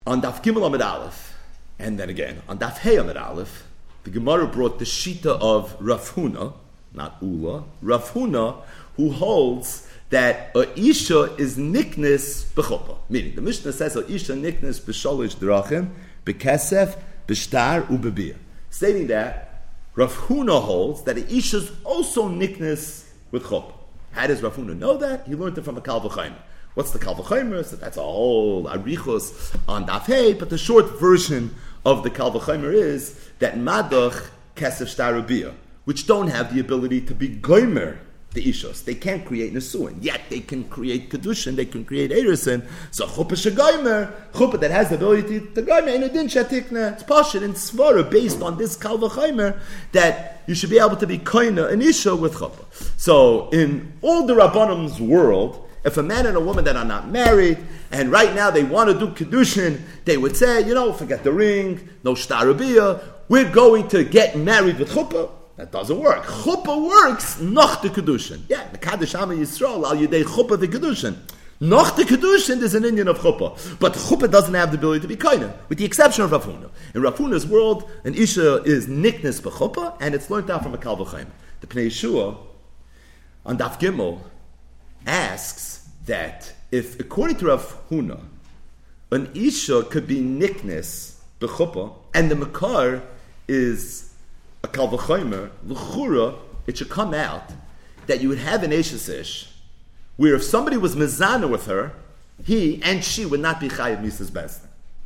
On Daf Gimel Amid Aleph, and then again on Daf Hey Amid Aleph, the Gemara brought the Shita of Rav Huna, not Ula, Rav Huna, who holds that a Isha is niknis b'chuppah. Meaning, the Mishnah says a Isha niknis b'sholish drachim, b'kesef, b'shtar, u'b'biyah. Stating that Rav Huna holds that a Isha is also niknis with chuppah. How does Rav Huna know that? He learned it from a Kal V'chaimer. What's the Kal V'chaimer? So that's a whole arichos on Daf Hey, but the short version of the Kal V'chaimer is that Madach, Kesef, Shtar, U'biyah, which don't have the ability to be goymer the ishos. They can't create nesuin, yet they can create kedushin, they can create erusin. So chuppah shegoymer, chuppah that has the ability to goymer, and it didn't shatikna. It's pashut and svara based on this Kal V'chaimer that you should be able to be koina an isha with chuppah. So in all the Rabbanim's world, if a man and a woman that are not married, and right now they want to do kedushin, they would say, forget the ring, no shtar ubiyah, we're going to get married with chuppah. That doesn't work. Chuppah works noch the kedushin. Yeah, the Kaddish Am Yisrael al yidei chuppah the kedushin. Noch the kedushin is an Indian of chuppah, but chuppah doesn't have the ability to be koina, with the exception of Rav Huna. In Rav Huna's world, an isha is niknis b'chuppah, and it's learned out from a Kal V'chaimer. The Pnei Yeshua on Daf Gimel asks that if, according to Rav Huna, an isha could be niknis b'chuppah, and the makar is a Kal V'chaimer, l'chura, it should come out that you would have an Eishes Ish, where if somebody was mezana with her, he and she would not be chayiv misas bezdin.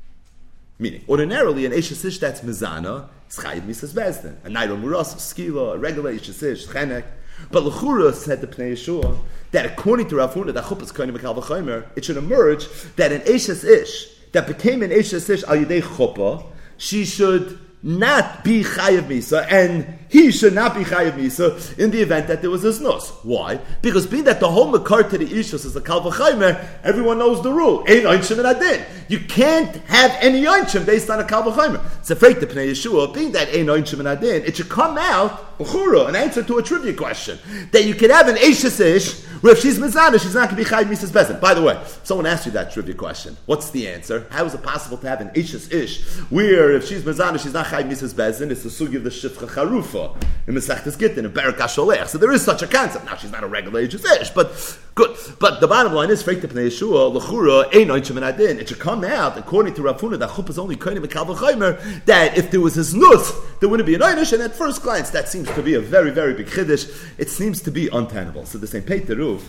Meaning, ordinarily, an Eishes Ish that's mezana is chayiv misas bezdin. A nairo muras, skila, a regular Eishes Ish, chenek. But l'chura said the Pnei Yeshua that according to Rav Huna, that chuppah is koine Kal V'chaimer, it should emerge that an Eishes Ish that became an Eishes Ish al yidei chuppah, she should not be chayiv misa, and he should not be chayiv misa in the event that there was a znus. Why? Because being that the whole makar to the ishus is a Kal V'chaimer, everyone knows the rule. Ein onshim and adin. You can't have any onshim based on a Kal V'chaimer. It's afraid to Pnei Yeshua, being that ein onshim and adin, it should come out uchura, an answer to a trivia question, that you can have an eishes ish where if she's mizana, she's not going to be chayiv misas bezin. By the way, someone asked you that trivia question. What's the answer? How is it possible to have an eishes ish where if she's mizana, she's not chayiv misas bezin? It's the sugi of the shifcha charufa in Masechtas Gittin in Berak HaSholech. So there is such a concept. Now she's not a regular eishes ish, but good. But the bottom line is, freik to Pnei Yeshua, l'chura ein onshim and adin. It should come out according to Rav Huna that chuppah is only koine Kal V'chaimer, that if there was his nus, there wouldn't be an einish, and at first glance that seems to be a very, very big chiddush. It seems to be untenable. So the same Peter Ruv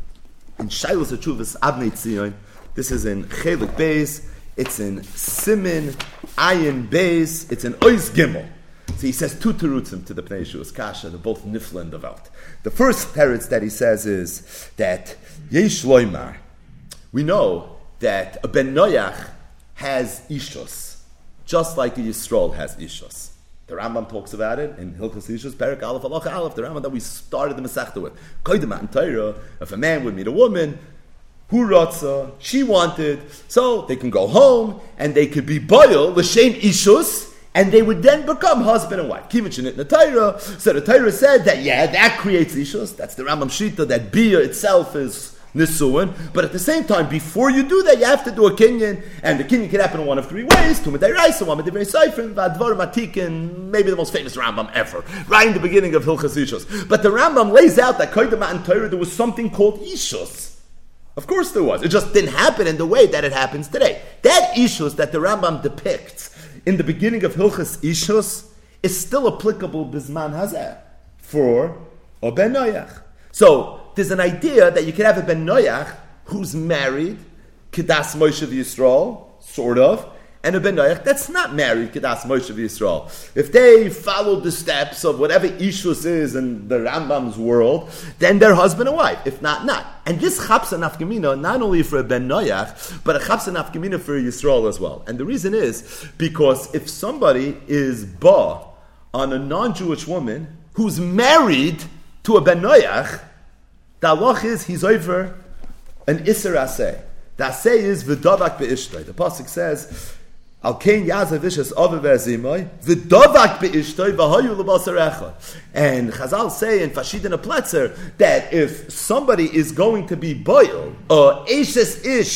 in Shailos HaTshuvas Avnei Tzion. This is in Chelik Beis. It's in Simin Ayin Beis. It's in Ois Gimel. So he says two terutzim to the Pnei Yeshua's kasha. They're both nifla and devout. The first teretz that he says is that Yesh Loimar. We know that a Ben Noach has ishos, just like a Yisrael has ishos. The Rambam talks about it in Hilchos Ishos, Perek Aleph, Halacha Aleph, the Rambam that we started the Masechta with. Koydem Matan Torah, if a man would meet a woman, who ratza, she wanted, so they can go home and they could be boil, l'shem ishus, and they would then become husband and wife. Kivichin it in the Torah. So the Torah said that, that creates ishus. That's the Rambam Shita, that bia itself is nisuin, but at the same time, before you do that, you have to do a kinyan, and the kinyan can happen in one of three ways: two medei raisa, one medei seifrim, vadvar matikin, maybe the most famous Rambam ever, right in the beginning of Hilchos Ishus. But the Rambam lays out that koydem matan Torah there was something called ishus. Of course there was. It just didn't happen in the way that it happens today. That ishus that the Rambam depicts in the beginning of Hilchos Ishus is still applicable bisman hazeh for a Ben Noach. So there's an idea that you could have a Ben Noach who's married, Kedas Moshe Yisrael, sort of, and a Ben Noach that's not married, Kedas Moshe Yisrael. If they follow the steps of whatever Ishus is in the Rambam's world, then they're husband and wife. If not, not. And this chapsa nafkamina not only for a Ben Noach, but a chapsa nafkamina for Yisrael as well. And the reason is because if somebody is ba on a non-Jewish woman who's married to a Ben Noach, the halach is he's over an iser aseh. The aseh is v'davak be'ishtoi. The pasuk says, "Al kein yazav ishes ave ve'zimoi v'davak be'ishtoi v'hayu l'basarecha." And Chazal say in Fashidin Pletzer that if somebody is going to be boiled, eshes ish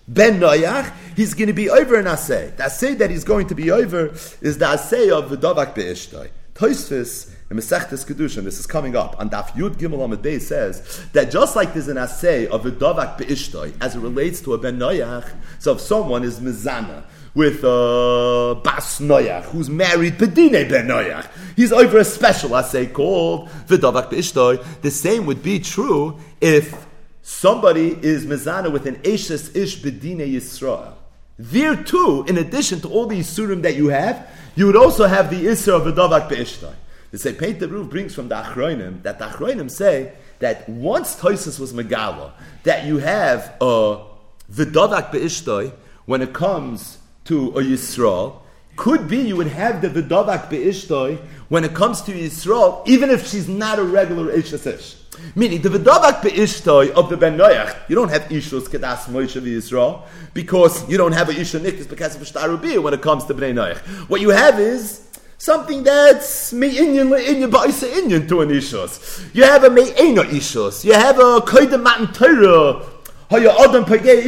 Ben Noach, he's going to be over an asay. The asay that he's going to be over is the asay of V'davak be'ishtoi. Tosfos in Masechtas Kedushin, this is coming up, on Daf Yud Gimel Amud Beis says that just like there's an asay of V'davak be'ishtoi as it relates to a Ben Noach, so if someone is mizana with Bas Noach, who's married Bedine Ben Noach, he's over a special asay called V'davak be'ishtoi. The same would be true if somebody is mezana with an Eshes Ish Bedine Yisrael. There too, in addition to all the Yisurim that you have, you would also have the Isra of V'davak be'ishtoi. The Sepeit Ruf brings from the Achronim that the Achronim say that once Tosfos was Megala, that you have a V'davak be'ishtoi when it comes to a Yisrael, could be you would have the V'davak be'ishtoi when it comes to Yisrael, even if she's not a regular Eshes Ish. Meaning, the V'davak be'ishtoi of the Ben Noach, you don't have Ishus Kedas Moshe v'Yisrael, because you don't have a Isha Nikis because of Shtarubiyah when it comes to Bnei Noach. What you have is something that's me'inyan le'inyan ba'isa inyan to an Ishus. You have a me'ena Ishus. You have a Koydem Matan Torah. But it's not the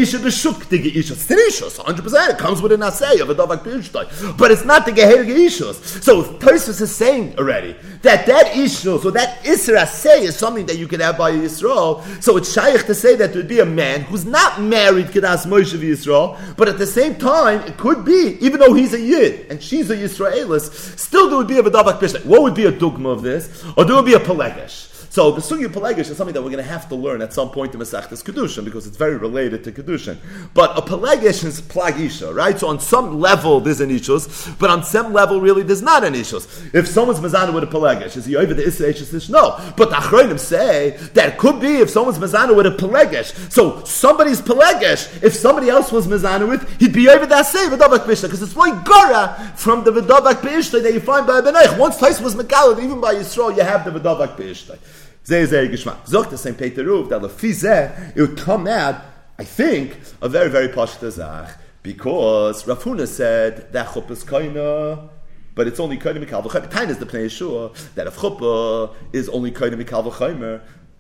Geherige Ishus. So Tosfos is saying already that Ishus, or that Isra Asay is something that you can have by Yisrael. So it's shaykh to say that there would be a man who's not married Kedas Moshe Yisrael, but at the same time, it could be, even though he's a Yid and she's a Yisraelis, still there would be a V'davak be'ishtoi. What would be a dogma of this? Or there would be a Pelegesh. So the Sugya Pelegesh is something that we're going to have to learn at some point in Masechtas Kedushin because it's very related to Kedushin. But a Pelegesh is Plagisha, right? So on some level there's an Ishus, but on some level really there's not an Ishus. If someone's Mazana with a Pelegesh, is he over the Isra Ishus? No. But the Achronim say that it could be if someone's Mazana with a Pelegesh. So somebody's Pelegesh, if somebody else was Mazana with, he'd be over that same V'davak be'ishtoi, because it's like Gora from the V'davak be'ishtoi that you find by Ben Noach. Once Tosfos was Megalad, even by Yisrael, you have the V'davak be'ishtoi. Zogt the same Peter Ruf that it would come out, I think, a very, very pashta zach, because Rav Huna said that chuppah is koina, but it's only koina mikal v'chaymer. Time is the Pnei Yeshua that if chuppah is only koina mikal v'chaymer,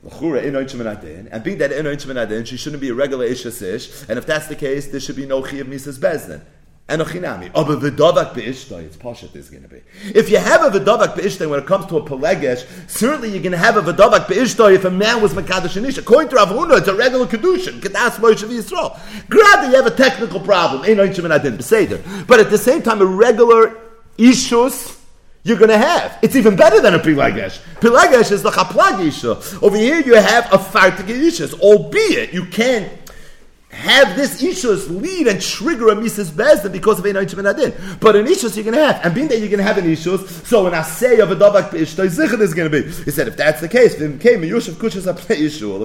and being that ino inchim adin, she shouldn't be a regular ishes ish, and if that's the case, there should be no chi of misas bezdin. And ochinami. But V'davak be'ishtoi, it's pashat is going to be. If you have a V'davak be'ishtoi when it comes to a Pelegesh, certainly you're going to have a V'davak be'ishtoi if a man was Mekadosh and Isha. According to Rav Huna, it's a regular Kedushin. Kedas Moshe v'Yisrael. Granted, you have a technical problem. But at the same time, a regular Ishus, you're going to have. It's even better than a Pelegesh. Pelegesh is the Chaplag Isha. Over here, you have a Fartik Ishus, albeit you can't have this Ishus lead and trigger a Mises Bezdin because of Eino Inchim Adin. But an Ishus you're going to have. And being that you're going to have an Ishus, so an Asay of a V'davak be'ishtoi Zichon is going to be. He said, if that's the case, then came a Yoshev Kushas HaPnei Yishul,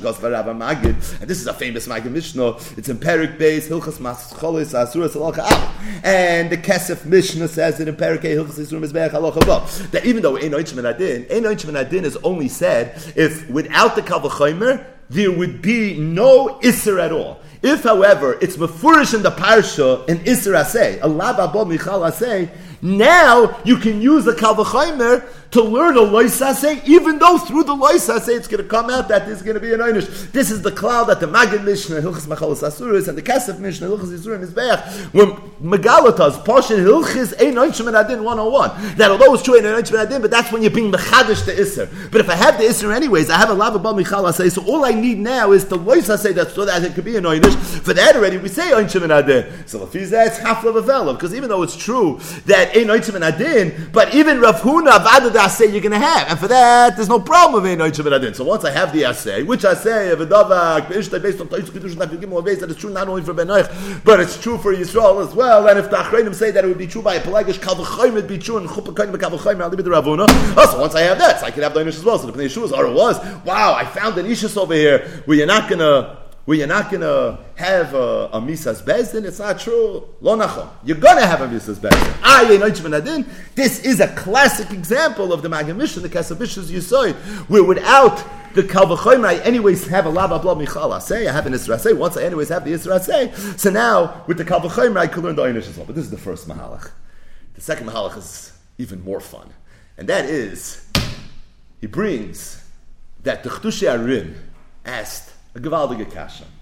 and this is a famous Magid Mishnah. It's in Perik Beis, Hilchas Mascholis, Asuras Halacha Av. And the Kesef Mishnah says it in Perik Hilchas Yisur Mizbeach Halacha Vav. That even though Eino Inchim Adin is only said if without the Kal V'chomer, there would be no Isser at all. If, however, it's Mefurish in the Parsha, an Isser Asay, a Laba Bo Michal Asay, now you can use the Kal V'chomer to learn a Lois Asay, even though through the Lois Asay it's going to come out that there's going to be an Einish. This is the cloud that the Magid Mishnah, Hilchas Machalos Asuris, and the Kesef Mishnah, Hilchas Yisurim Mizbeach, when Megalatas, Pashin Hilchis, Ein Oinshim and Adin 101, that although it's true Ein Oinshim and Adin, but that's when you're being Mechadish the Isser. But if I have the Isser anyways, I have a Lava Bal Michal Asay, so all I need now is the Lois Asay that so that it could be an Einish. For that already, we say Oinshim and Adin. So if he's there, it's half of a vela, because even though it's true that Ein Oinshim and Adin, but even Rav Huna, Vada the Asay you're going to have. And for that, there's no problem with Ein Oinshim and Adin. So once I have the Asay, which Asay, of a V'davak, Be'ishtoi, based on Tois Kedushin, that it's true not only for Ben Noach, but it's true for Yisrael as well. And if the Achreinim say that it would be true by a Pelegesh, Kal V'chomer would be true, and Chuppah Koine Kal V'chomer, I'll leave it to Rav Huna. Also, once I have that, so I can have the Einish as well. So the Pnei Yeshua or it was, wow, I found an Ishus over here where you're not gonna have a Misas Bezdin. It's not true. Lo nachon. You're gonna have a Misas Bezdin. This is a classic example of the Magid Mishnah, the Kesef Mishnah's Yisoid, where without the Kal V'chomer, I anyways have a Lava Bla Michal Asay. I have an Isra Asay. Once I anyways have the Isra Asay, so now with the Kal V'chomer, I could learn the Einish as well. But this is the first Mahalach. The second Mahalach is even more fun, and that is he brings that the Chtushei Arim asked a Gevaldige Kasha.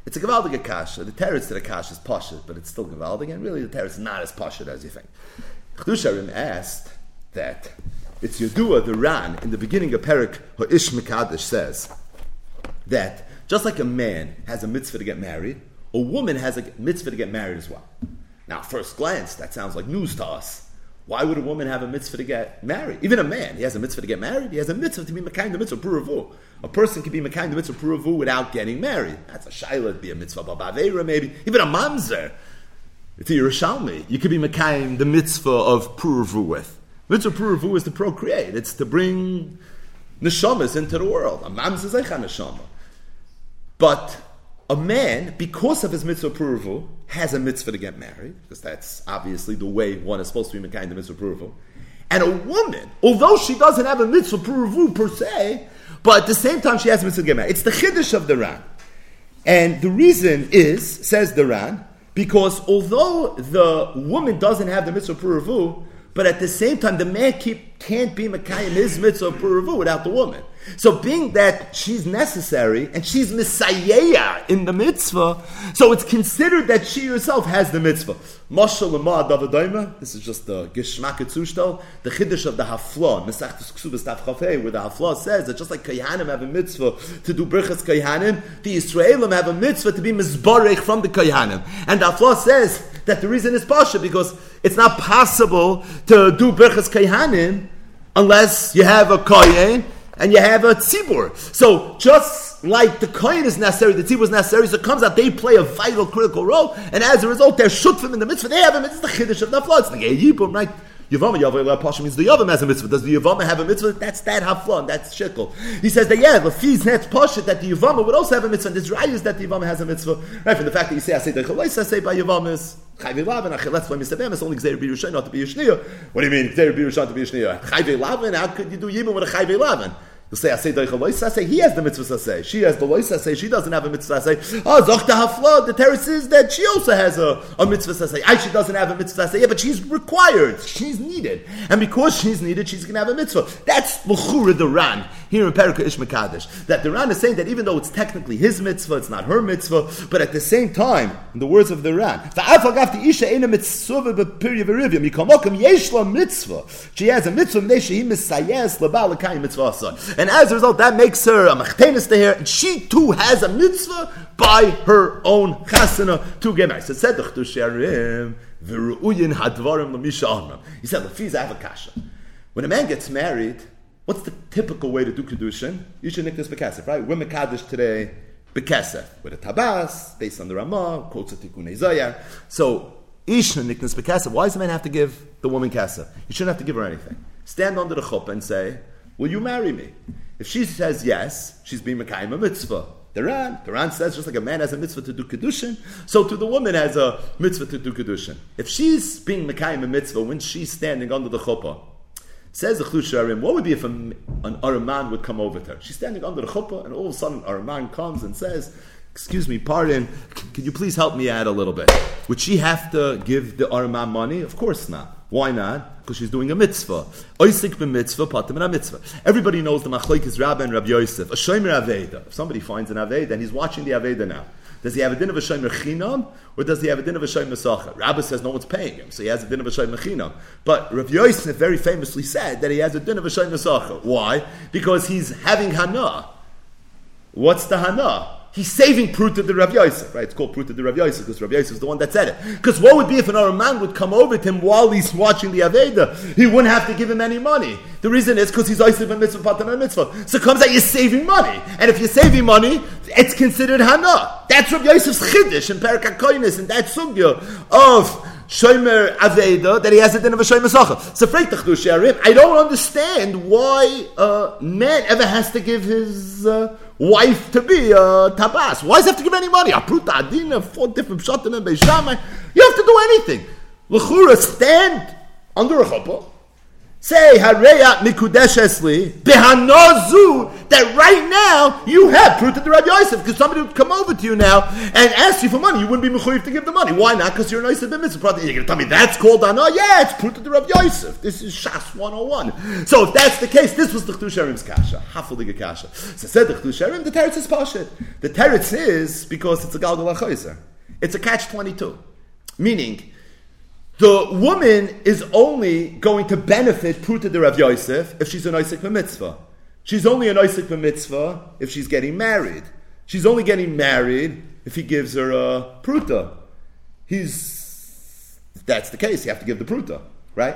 It's a Gevaldige Kasha. The teretz to the Kasha is Pashut, but it's still Gevaldige, and really the teretz is not as Pashut as you think. Chedusha asked that it's Yedua, the Ran, in the beginning of Perek Ha'ish Mekadesh says that just like a man has a mitzvah to get married, a woman has a mitzvah to get married as well. Now, at first glance, that sounds like news to us. Why would a woman have a mitzvah to get married? Even a man, he has a mitzvah to get married. He has a mitzvah to be mekayim the mitzvah puravu. A person can be mekayim the mitzvah puravu without getting married. That's a shayla, be a mitzvah b'aveira maybe. Even a mamzer. If you're a Yerushalmi, you could be mekayim the mitzvah of puravu with. Mitzvah puravu is to procreate. It's to bring neshamas into the world. A mamzer is like a neshama. But a man, because of his mitzvah puravu, has a mitzvah to get married, because that's obviously the way one is supposed to be mekayim the mitzvah puravu. And a woman, although she doesn't have a mitzvah puravu per se, but at the same time she has a mitzvah to get married. It's the chiddush of the Ran. And the reason is, says the Ran, because although the woman doesn't have the mitzvah puravu, but at the same time the man can't be mekayim his mitzvah puravu without the woman. So being that she's necessary and she's Messiah in the mitzvah, so it's considered that she herself has the mitzvah. Mashal Lemah Davadayma, this is just the Geshmak Etzustal, the Chiddush of the Hafla, Mesachtes Ksubas Taf Chafei, where the Hafla says that just like Kohanim have a mitzvah to do Birchas Kohanim, the Yisraelim have a mitzvah to be Mizbarech from the Kohanim. And the Hafla says that the reason is Pasha, because it's not possible to do Birchas Kohanim unless you have a Kohen and you have a tzibur. So just like the kohen is necessary, the tzibur is necessary, so it comes out they play a vital, critical role, and as a result, they're shutfim in the mitzvah. They have a mitzvah. It's the chiddush of nafla. It's like a yibum, right? Yavama Yavayla Pasha means the Yavam has a mitzvah. Does the Yavama have a mitzvah? That's that hafla, that's shekel. He says that Lefi's net Pasha that the Yavama would also have a mitzvah. And this right is that the Yavama has a mitzvah. Right, from the fact that you say I say the Chalais, I say by Yavama is Chayvei Lavan, Acheletz by Misabem, it's only Gzeir Birushay, not to be Yishniya. What do you mean Gzeir Birushay to be Yishniya? Chayvei Lavan, how could you do Yibum with a Chayvei Lavan? You'll say, I say, he has the mitzvah say. She has the loisa say. She doesn't have a mitzvah say. Oh, Zochta Hafla, the terrace is that she also has a mitzvah say. She doesn't have a mitzvah say. Yeah, but she's required. She's needed. And because she's needed, she's going to have a mitzvah. That's L'chura the Ran, here in Perika Ish Mekadesh. That the Ran is saying that even though it's technically his mitzvah, it's not her mitzvah, but at the same time, in the words of the Ran, she has a mitzvah. And as a result, that makes her a machtenis to her, and she too has a mitzvah by her own chasana to get married. So it said, he said, Lefiz, I have a kasha. When a man gets married, what's the typical way to do kedushin? You should nikdas bekesef, right? We're mekadosh today, bekesef, with a tabas, based on the Ramah, quotes a tikunei zayar. So, isha nikdas bekesef. Why does the man have to give the woman kesef? You shouldn't have to give her anything. Stand under the chuppah and say, will you marry me? If she says yes, she's being mekayim a mitzvah. The Ran says just like a man has a mitzvah to do kedushin, so to the woman has a mitzvah to do kedushin. If she's being mekayim a mitzvah when she's standing under the chuppah, says the Chiddush Arim, what would be if an Araman would come over to her? She's standing under the chuppah, and all of a sudden Araman comes and says, excuse me, pardon, can you please help me out a little bit? Would she have to give the Araman money? Of course not. Why not? Because she's doing a mitzvah. Oisik b'mitzvah, patim and a mitzvah. Everybody knows the machlokes Rabbi and Rabbi Yosef. A shomer aveda. If somebody finds an aveda and he's watching the aveda now, does he have a din of a shomer chinam or does he have a din of a shomer sacha? Rabbi says no one's paying him, so he has a din of a shomer chinam. But Rabbi Yosef very famously said that he has a din of a shomer sacha. Why? Because he's having hana. What's the hana? He's saving Pruta the Rav Yosef, right? It's called Pruta the Rav Yosef because Rav Yosef is the one that said it. Because what would be if another man would come over to him while he's watching the Aveda? He wouldn't have to give him any money. The reason is because he's Yosef and Mitzvah, Patan and Mitzvah. So it comes out you're saving money. And if you're saving money, it's considered Hana. That's Rav Yosef's Chiddush in Perek HaKoynes, and that sugya of Shomer Aveda, that he has a din of a Shomer Sacha. So I don't understand why a man ever has to give his wife to be a tabas. Why does he have to give any money? Apruta adina, 4 different pshatim and beishamai. You have to do anything. L'chura, stand under a chuppah Say, Hareyat Mikudeshesli, Behanozu, that right now you have Pruta de Rabbi Yosef, because somebody would come over to you now and ask you for money. You wouldn't be mechuyev to give the money. Why not? Because you're a nice mitzvah. You're going to tell me that's called Hana? Yeah, it's Pruta de Rabbi Yosef. This is Shas 101. So if that's the case, this was the Chdush Harim's kasha. Hafulige kasha. So said the Chdush Harim, the teretz is pashit. The teretz is because it's a Galgal HaChoyzer. It's a catch-22. Meaning, the woman is only going to benefit Pruta de Rav Yosef if she's an Isaac b'mitzvah. She's only an Isaac b'mitzvah if she's getting married. She's only getting married if he gives her a Pruta. If that's the case, you have to give the Pruta, right?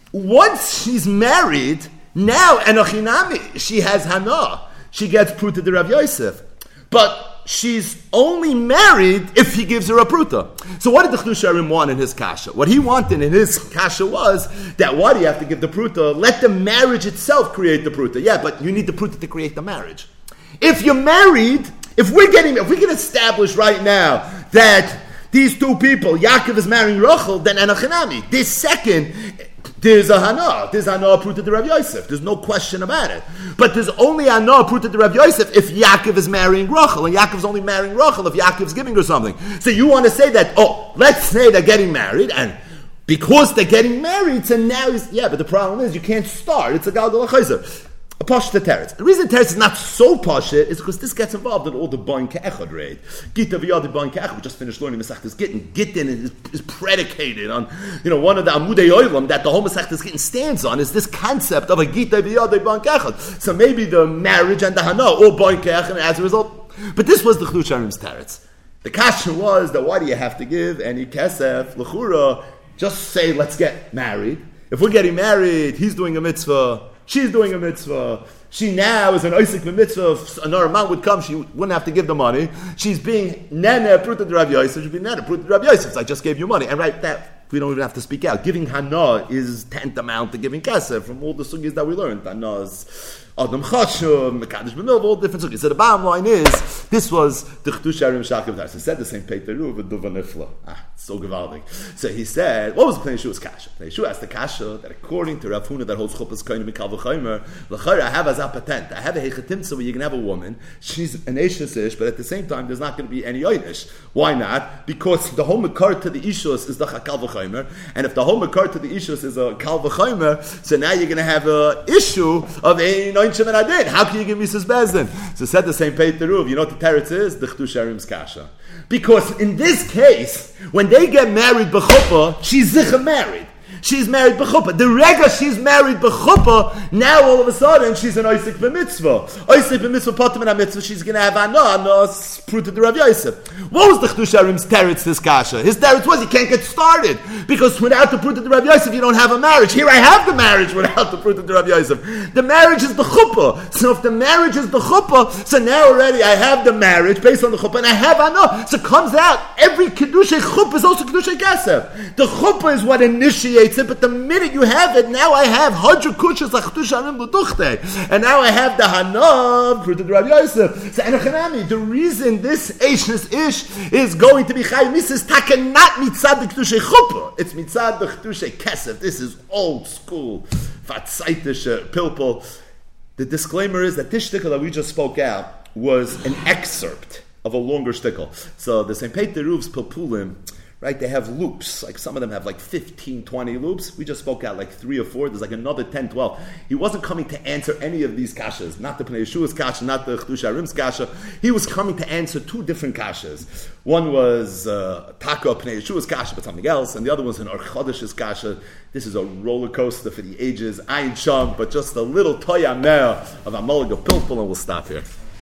Once she's married, now, Enochinami, she has Hana. She gets Pruta de Rav Yosef. But she's only married if he gives her a pruta. So what did the Chdush Harim want in his kasha? What he wanted in his kasha was that why do you have to give the pruta? Let the marriage itself create the pruta. Yeah, but you need the pruta to create the marriage. If you're married, if we can establish right now that these two people, Yaakov is marrying Rachel, then Enochinami. This second, there's a Hana. There's Hana Pruta de Rav Yosef. There's no question about it. But there's only Hana Pruta de Rav Yosef if Yaakov is marrying Rachel. And Yaakov's only marrying Rachel if Yaakov's giving her something. So you want to say that, let's say they're getting married, and because they're getting married, so now but the problem is you can't start. It's a Galgal HaChoyzer. A Pashta Teretz. The reason Teretz is not so Pashta is because this gets involved in all the Boin Ke'echad raid. Gita v'yad Boin Ke'echad, we just finished learning Masechtas Gittin. Gittin is predicated on, one of the Amudei Oilam that the whole Masechtas Gittin stands on is this concept of a Gita v'yad Boin Ke'echad. So maybe the marriage and the Hana, all Boin Ke'echad, as a result. But this was the Chdush Harim's Teretz. The kasha was that why do you have to give any kesef, l'chura, just say let's get married. If we're getting married, he's doing a mitzvah, she's doing a mitzvah. She now is an Isaac mitzvah. If another man would come, she wouldn't have to give the money. She's being nene pruta de Rav Yosef. She'd be nene pruta de Rav Yosef. So I just gave you money, and right that we don't even have to speak out. Giving hana is tantamount to giving kesef from all the sugis that we learned. Hana is Adam Chashum, Mekadosh B'milva, all different sugis. So the bottom line is, this was the Chdush Harim Shakav Dar. So he said the same Peter Ruv with Duva Nifla. So gewaldig. So he said, what was the Pnei Yeshua's kasha? Pnei Yeshua asked the kasha that according to Rav Huna that holds Chuppah's Koine Mikal V'chaymer, l'chayr I have as a patent. I have a hechatimtza where you can have a woman. She's an Eishes Ish, but at the same time there's not going to be any Yoinish. Why not? Because the whole Mekar to the Ishus is the Kal V'chaymer, and if the whole Mekar to the Ishus is a Kal V'chaymer, so now you're going to have an issue of a Noinchim and Adin. How can you give Mrs. Bezdin? So said the same Peter Ruv. You know what the teretz is? The Chdush Harim's kasha. Because in this case, when they get married b'chuppah, she's zicha married. She's married b'chuppah. The rega she's married b'chuppah, now all of a sudden she's an Isaac b'mitzvah. Isaac b'mitzvah patim and mitzvah, she's going to have Hana pruta de Rav Yosef. What was the Chdush Harim's teretz this kasha? His teretz was he can't get started. Because without the pruta de Rav Yosef, you don't have a marriage. Here I have the marriage without the pruta de Rav Yosef. The marriage is the chuppah. So if the marriage is the chuppah, so now already I have the marriage based on the chuppah and I have Hana. So it comes out, every kedushay chuppah is also kedushay kesef. The chuppah is what initiates it, but the minute you have it, now I have Hadra Kushas Chdush Harim L'Duchte, and now I have the Hana Pruta de Rav Yosef. So Enochinami, the reason this Eishnes Ish is going to be Chayim Mises Taka not mitzad the Kedushay Chuppah, it's mitzad the Kedushay Kesef. This is old school Vatzaitish Pilpul. The disclaimer is that this shtickle that we just spoke out was an excerpt of a longer shtickle. So the St. Peter Ruv's Pilpulim, right, they have loops. Like some of them have like 15, 20 loops. We just spoke out like 3 or 4. There's like another 10, 12. He wasn't coming to answer any of these kashas. Not the Pnei Yeshua's kasha, not the Chdush Harim's kasha. He was coming to answer 2 different kashas. One was Taka Pnei Yeshua's kasha, but something else. And the other was an Or Chodesh's kasha. This is a roller coaster for the ages. Ayin Sham, but just a little toya mea of Amalig of Pilpul, and we'll stop here.